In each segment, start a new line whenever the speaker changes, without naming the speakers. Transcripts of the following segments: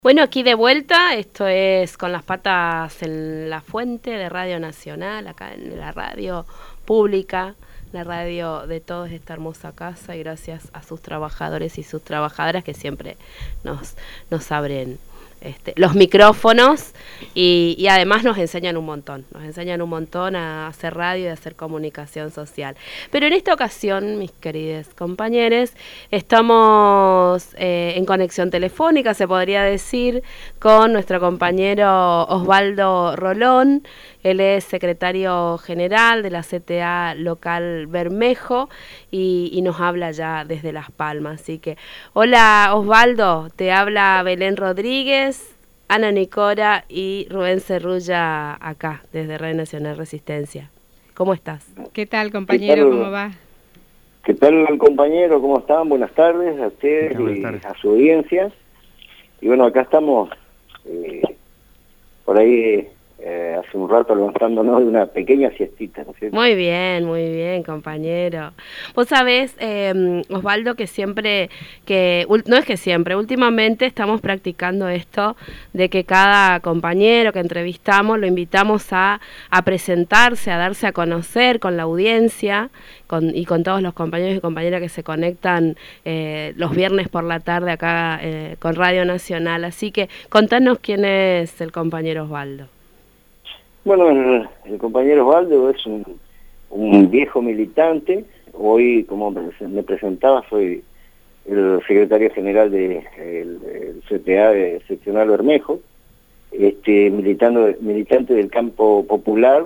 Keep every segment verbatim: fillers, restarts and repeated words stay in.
Bueno, aquí de vuelta, esto es Con las patas en la fuente de Radio Nacional, acá en la radio pública, la radio de toda esta hermosa casa, y gracias a sus trabajadores y sus trabajadoras que siempre nos, nos abren este, los micrófonos y, y además nos enseñan un montón, nos enseñan un montón a hacer radio y a hacer comunicación social. Pero en esta ocasión, mis queridos compañeros, estamos eh, en conexión telefónica, se podría decir, con nuestro compañero Osvaldo Rolón. Él es secretario general de la C T A local Bermejo y, y nos habla ya desde Las Palmas. Así que, hola Osvaldo, te habla Belén Rodríguez, Ana Nicora y Rubén Cerrulla acá, desde Radio Nacional Resistencia. ¿Cómo estás?
¿Qué tal, compañero? ¿Cómo va?
¿Qué tal, compañero? ¿Cómo están? Buenas tardes a ustedes y a su audiencia. Y bueno, acá estamos eh, por ahí eh, hace un rato levantándonos de una pequeña siestita, ¿no es cierto?
Muy bien, muy bien, compañero. Vos sabés, eh, Osvaldo, que siempre, que no es que siempre, últimamente estamos practicando esto de que cada compañero que entrevistamos lo invitamos a, a presentarse, a darse a conocer con la audiencia con, y con todos los compañeros y compañeras que se conectan eh, los viernes por la tarde acá eh, con Radio Nacional. Así que contanos quién es el compañero Osvaldo.
Bueno, el, el compañero Osvaldo es un, un viejo militante. Hoy, como me presentaba, soy el secretario general del de C T A de seccional Bermejo, este, militando, militante del campo popular,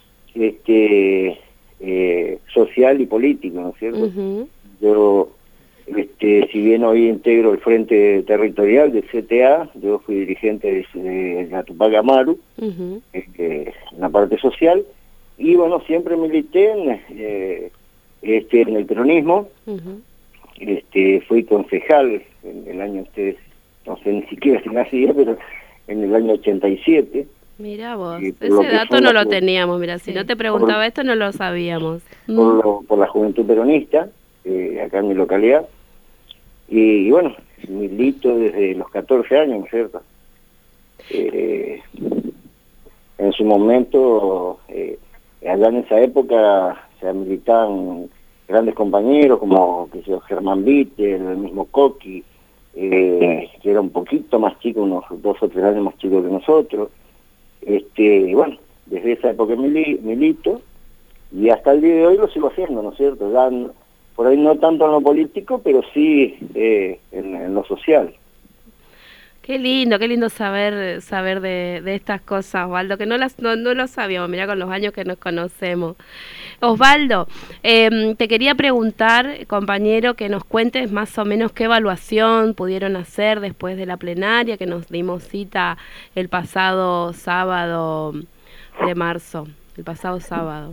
este, eh, social y político, ¿no es cierto? Uh-huh. Yo, este, si bien hoy integro el Frente Territorial del C T A, yo fui dirigente de, de la Tupac Amaru, uh-huh. este, en la parte social, y bueno, siempre milité en, eh, este, en el peronismo. Uh-huh. este, fui concejal en el año, ustedes, no sé ni siquiera si nacía, pero en el año ochenta y siete.
Mirá vos, ese dato no lo teníamos, mira, si no te preguntaba
por,
esto no lo sabíamos.
Por, lo, por la Juventud Peronista, eh, acá en mi localidad. Y, y bueno, milito desde los catorce años, ¿no es cierto? Eh, en su momento, eh, allá en esa época, se militaban grandes compañeros como que sea, Germán Bitter, el mismo Coqui, eh, que era un poquito más chico, unos dos o tres años más chico que nosotros. Este, y bueno, desde esa época mili, milito, y hasta el día de hoy lo sigo haciendo, ¿no es cierto? Ya, por ahí no tanto en lo político, pero sí eh, en, en lo social.
Qué lindo, qué lindo saber saber de, de estas cosas, Osvaldo, que no las no, no lo sabíamos, mirá con los años que nos conocemos. Osvaldo, eh, te quería preguntar, compañero, que nos cuentes más o menos qué evaluación pudieron hacer después de la plenaria, que nos dimos cita el pasado sábado de marzo, el pasado sábado.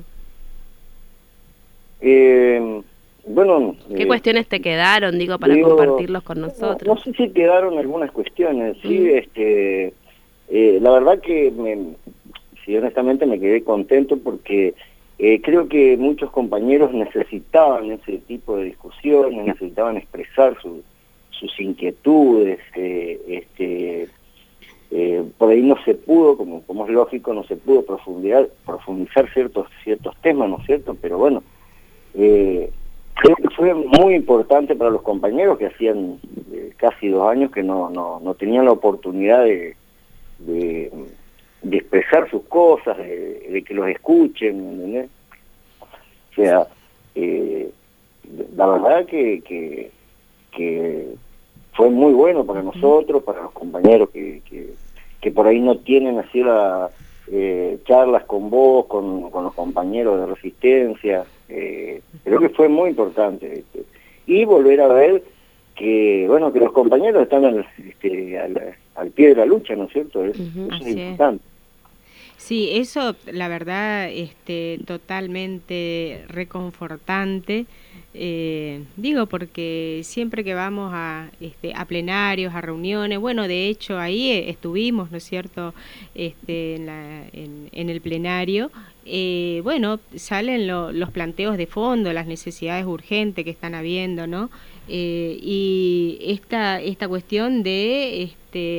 Eh... Bueno,
¿qué
eh,
cuestiones te quedaron, digo, para digo, compartirlos con nosotros?
No, no sé si quedaron algunas cuestiones, sí, mm. este, eh, la verdad que, me, sí, honestamente me quedé contento porque eh, creo que muchos compañeros necesitaban ese tipo de discusiones, necesitaban expresar su, sus inquietudes, eh, este, eh, por ahí no se pudo, como, como es lógico, no se pudo profundizar, profundizar ciertos, ciertos temas, ¿no es cierto? Pero bueno, eh, creo que fue muy importante para los compañeros que hacían eh, casi dos años que no, no, no tenían la oportunidad de, de, de expresar sus cosas, de, de que los escuchen, ¿entendés? O sea, eh, la verdad que, que, que fue muy bueno para nosotros, para los compañeros que, que, que por ahí no tienen así la, eh, charlas con vos, con, con los compañeros de Resistencia. Eh, creo que fue muy importante este, y volver a ver que bueno que los compañeros están al, este, al, al pie de la lucha, ¿no es cierto? Es,
uh-huh,
eso es importante.
Sí, eso la verdad este, totalmente reconfortante, eh, digo porque siempre que vamos a, este, a plenarios, a reuniones, bueno, de hecho ahí estuvimos, ¿no es cierto?, este, en, la, en, en el plenario, eh, bueno, salen lo, los planteos de fondo, las necesidades urgentes que están habiendo, ¿no? Eh, y esta, esta cuestión de este,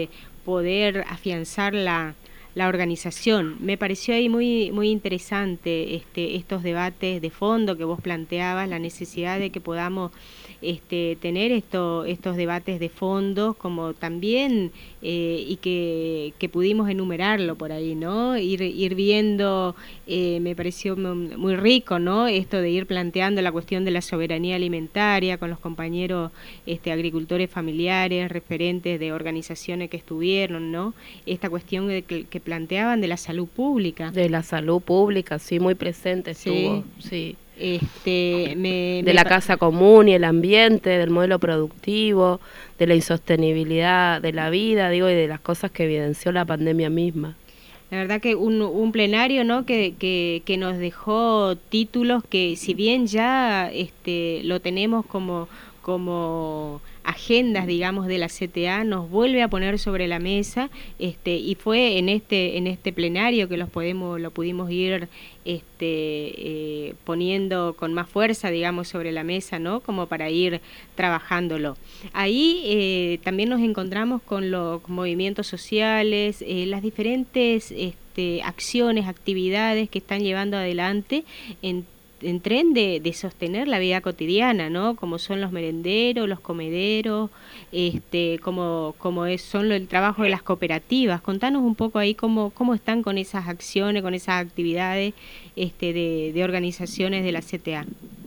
poder afianzar la, la organización. Me pareció ahí muy, muy interesante este, estos debates de fondo que vos planteabas, la necesidad de que podamos este, tener esto, estos debates de fondo, como también, eh, y que, que pudimos enumerarlo por ahí, ¿no? Ir, ir viendo, eh, me pareció muy rico, ¿no? Esto de ir planteando la cuestión de la soberanía alimentaria con los compañeros este, agricultores familiares, referentes de organizaciones que estuvieron, ¿no? Esta cuestión de que, que planteaban de la salud pública.
De la salud pública, sí, muy presente estuvo, sí. sí.
Este, me,
de
me
la casa común y el ambiente, del modelo productivo, de la insostenibilidad de la vida, digo, y de las cosas que evidenció la pandemia misma.
La verdad que un, un plenario, ¿no? que, que, que nos dejó títulos que, si bien ya este, lo tenemos como, como agendas, digamos, de la C T A, nos vuelve a poner sobre la mesa, este, y fue en este en este plenario que los podemos lo pudimos ir este, eh, poniendo con más fuerza, digamos, sobre la mesa, ¿no? Como para ir trabajándolo. Ahí eh, también nos encontramos con los movimientos sociales, eh, las diferentes este, acciones, actividades que están llevando adelante en en tren de, de sostener la vida cotidiana, ¿no? Como son los merenderos, los comederos, este, como, como es, son el trabajo de las cooperativas. Contanos un poco ahí cómo, cómo están con esas acciones, con esas actividades este, de, de organizaciones de la C T A.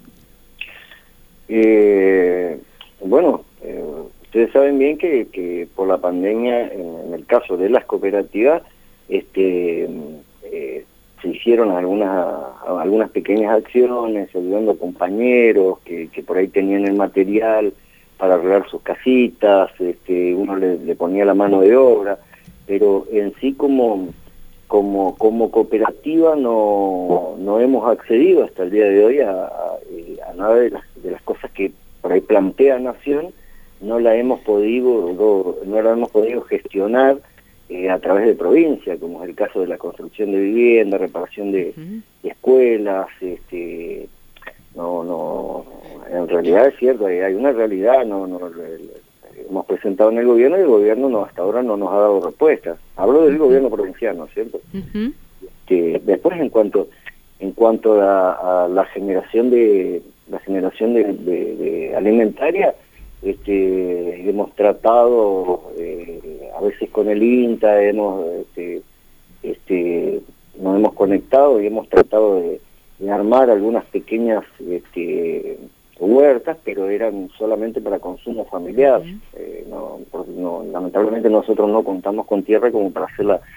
Eh, bueno, eh, ustedes saben bien que, que por la pandemia, en, en el caso de las cooperativas, este, eh, se hicieron algunas algunas pequeñas acciones, ayudando a compañeros que, que por ahí tenían el material para arreglar sus casitas, este, uno le, le ponía la mano de obra, pero en sí como como como cooperativa no no hemos accedido hasta el día de hoy a, a, a nada de las, de las cosas que por ahí plantea Nación, no la hemos podido no, no la hemos podido gestionar Eh, a través de provincia, como es el caso de la construcción de vivienda, reparación de, uh-huh. de escuelas, este, no, no, en realidad es cierto, hay, hay una realidad, no, no, hemos presentado en el gobierno y el gobierno no, hasta ahora no nos ha dado respuestas. Hablo del uh-huh. gobierno provincial, ¿no es cierto? Uh-huh. Este, después en cuanto, en cuanto a, a la generación de, la generación de, de, de alimentaria, este, hemos tratado eh, a veces con el INTA, hemos este, este, nos hemos conectado y hemos tratado de, de armar algunas pequeñas este, huertas, pero eran solamente para consumo familiar. Uh-huh. eh, no, no, lamentablemente nosotros no contamos con tierra como para hacer la,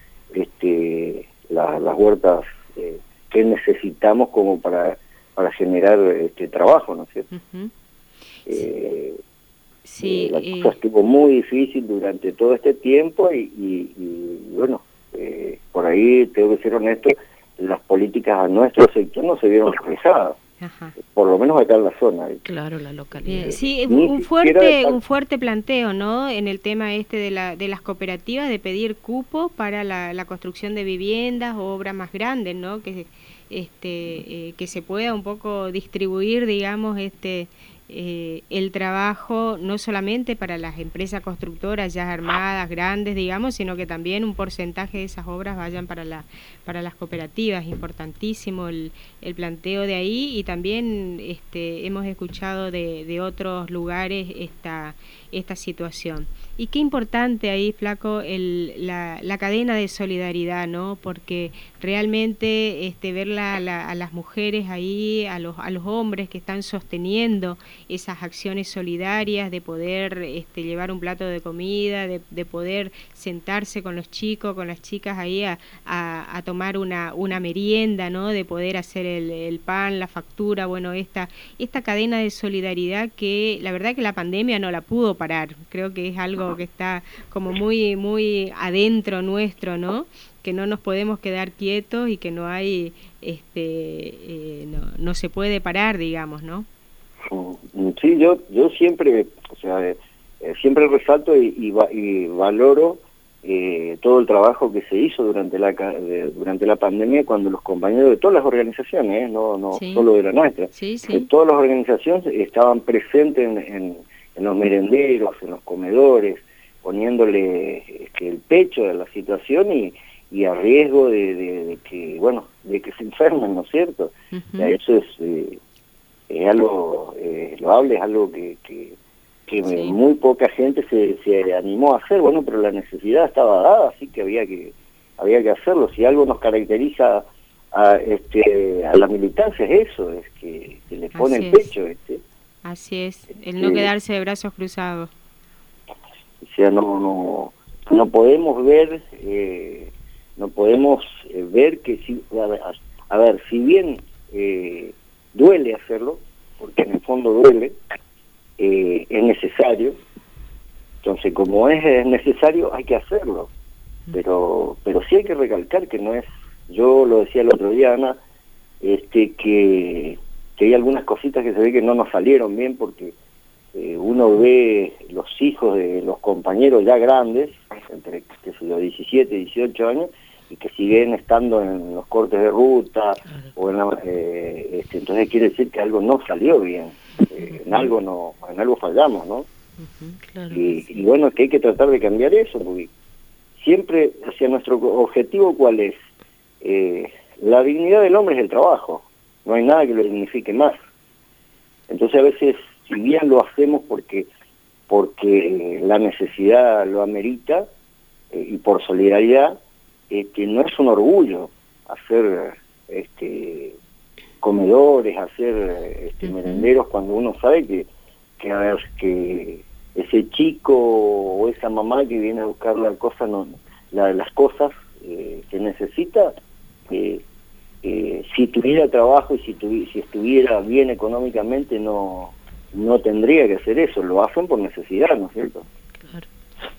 este, la, las huertas eh, que necesitamos como para, para generar este, trabajo, ¿no es cierto? Uh-huh. Eh,
sí,
eh, la cosa eh... estuvo muy difícil durante todo este tiempo y, y, y bueno, eh, por ahí tengo que ser honesto, las políticas a nuestro sector no se vieron reflejadas. Ajá. Por lo menos acá en la zona.
Claro, la localidad.
Eh, sí, un fuerte un fuerte planteo, ¿no? En el tema este de la de las cooperativas, de pedir cupos para la, la construcción de viviendas o obras más grandes, ¿no? Que este eh, que se pueda un poco distribuir, digamos, este Eh, el trabajo no solamente para las empresas constructoras ya armadas, grandes, digamos, sino que también un porcentaje de esas obras vayan para la para las cooperativas. Importantísimo el, el planteo de ahí, y también este, hemos escuchado de, de otros lugares esta esta situación. Y qué importante ahí, Flaco, el, la, la cadena de solidaridad, ¿no? Porque realmente este, ver la, la, a las mujeres ahí, a los, a los hombres que están sosteniendo esas acciones solidarias de poder este, llevar un plato de comida, de, de poder sentarse con los chicos, con las chicas ahí a, a, a tomar una, una merienda, ¿no? De poder hacer el, el pan, la factura, bueno, esta, esta cadena de solidaridad que la verdad que la pandemia no la pudo parar. Creo que es algo que está como muy, muy adentro nuestro, ¿no? Que no nos podemos quedar quietos y que no hay, este, eh, no, no se puede parar, digamos, ¿no?
Sí, yo yo siempre, o sea, eh, siempre resalto y, y, y valoro eh, todo el trabajo que se hizo durante la de, durante la pandemia, cuando los compañeros de todas las organizaciones, ¿eh? no no sí. solo de la nuestra,
sí, sí.
de todas las organizaciones estaban presentes en, en, en los merenderos, en los comedores, poniéndole este, el pecho de la situación y, y a riesgo de, de, de que, bueno, de que se enfermen, ¿no es cierto? Uh-huh. O sea, eso es, eh, es algo eh, loable, es algo que, que, que sí. muy poca gente se, se animó a hacer, bueno, pero la necesidad estaba dada, así que había que, había que hacerlo. Si algo nos caracteriza a, este, a la militancia es eso, es que, que le pone así el pecho. Este,
así es, el no quedarse de brazos cruzados.
O sea, no, no, no podemos ver, eh, no podemos eh, ver que si, a ver, a ver si bien eh, duele hacerlo, porque en el fondo duele, eh, es necesario. Entonces, como es, es necesario, hay que hacerlo. Pero, pero sí hay que recalcar que no es, yo lo decía el otro día, Ana, este, que, que hay algunas cositas que se ve que no nos salieron bien porque eh, uno ve los hijos de los compañeros ya grandes, entre qué sé yo, diecisiete, dieciocho años, y que siguen estando en los cortes de ruta, o en la, eh, este, entonces quiere decir que algo no salió bien, eh, en algo no, en algo fallamos, ¿no? Uh-huh, claro y, sí. y bueno, que hay que tratar de cambiar eso, porque siempre, hacia nuestro objetivo, ¿cuál es? Eh, la dignidad del hombre es el trabajo, no hay nada que lo dignifique más. Entonces a veces, si bien lo hacemos porque porque la necesidad lo amerita eh, y por solidaridad, eh, que no es un orgullo hacer este comedores, hacer este, merenderos, cuando uno sabe que, que a ver, que ese chico o esa mamá que viene a buscar la cosa, no, la, las cosas eh, que necesita, eh, eh, si tuviera trabajo y si, tuvi, si estuviera bien económicamente, no no tendría que hacer eso. Lo hacen por necesidad, ¿no es cierto?
Claro.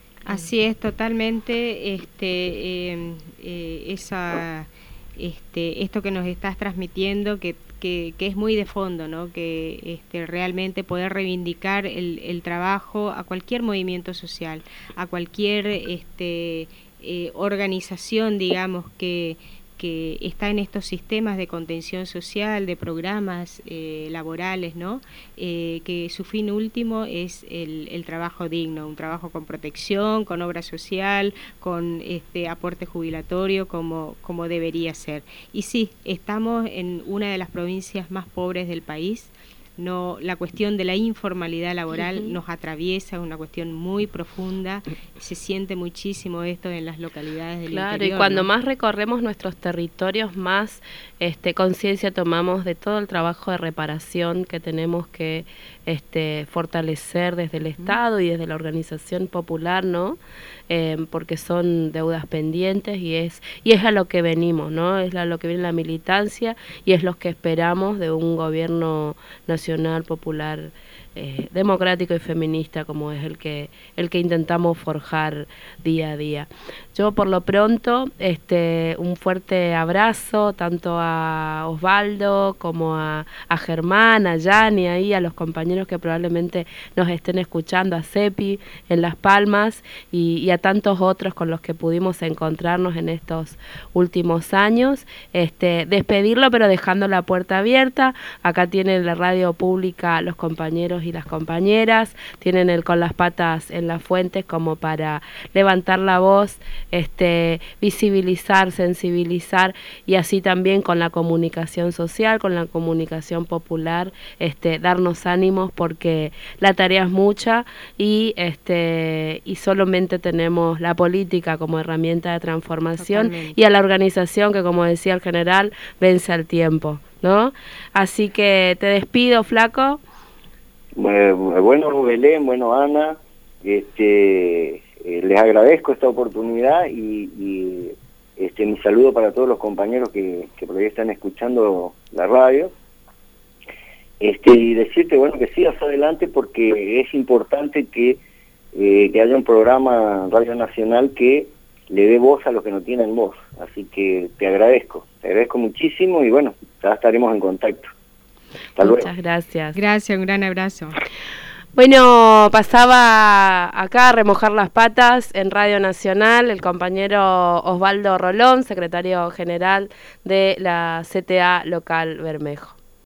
Así es, totalmente. Este, eh, eh, esa, este, esto que nos estás transmitiendo, que Que, que es muy de fondo, ¿no? Que este, realmente poder reivindicar el, el trabajo a cualquier movimiento social, a cualquier este, eh, organización, digamos, que, que está en estos sistemas de contención social, de programas eh, laborales, ¿no? Eh, que su fin último es el, el trabajo digno, un trabajo con protección, con obra social, con este aporte jubilatorio, como, como debería ser. Y sí, estamos en una de las provincias más pobres del país. No, la cuestión de la informalidad laboral uh-huh. nos atraviesa, una cuestión muy profunda, se siente muchísimo esto en las localidades del
claro,
interior.
Y cuando
¿no?
más recorremos nuestros territorios, más este, conciencia tomamos de todo el trabajo de reparación que tenemos que este, fortalecer desde el Estado uh-huh. y desde la organización popular, ¿no? Eh, porque son deudas pendientes y es y es a lo que venimos, ¿no? Es a lo que viene la militancia y es lo que esperamos de un gobierno nacional, popular, eh, democrático y feminista, como es el que el que intentamos forjar día a día. Yo por lo pronto este un fuerte abrazo tanto a Osvaldo como a, a Germán, a Yani, ahí a los compañeros que probablemente nos estén escuchando, a Cepi en Las Palmas y, y a tantos otros con los que pudimos encontrarnos en estos últimos años. Este, despedirlo pero dejando la puerta abierta. Acá tienen la radio pública los compañeros y las compañeras, tienen el Con las Patas en las Fuentes como para levantar la voz, este, visibilizar, sensibilizar y así también con la comunicación social, con la comunicación popular, este, darnos ánimos porque la tarea es mucha y este y solamente tenemos la política como herramienta de transformación. Totalmente. Y a la organización que, como decía el general, vence al tiempo, ¿no? Así que te despido, flaco.
Bueno, Belén, bueno, Ana, este, eh, les agradezco esta oportunidad y, y este, mi saludo para todos los compañeros que, que por ahí están escuchando la radio. Este, y decirte, bueno, que sigas adelante porque es importante que, eh, que haya un programa en Radio Nacional que le dé voz a los que no tienen voz. Así que te agradezco, te agradezco muchísimo y bueno, ya estaremos en contacto. Hasta
Muchas
luego.
gracias.
Gracias, un gran abrazo.
Bueno, pasaba acá a remojar las patas en Radio Nacional el compañero Osvaldo Rolón, secretario general de la C T A local Bermejo.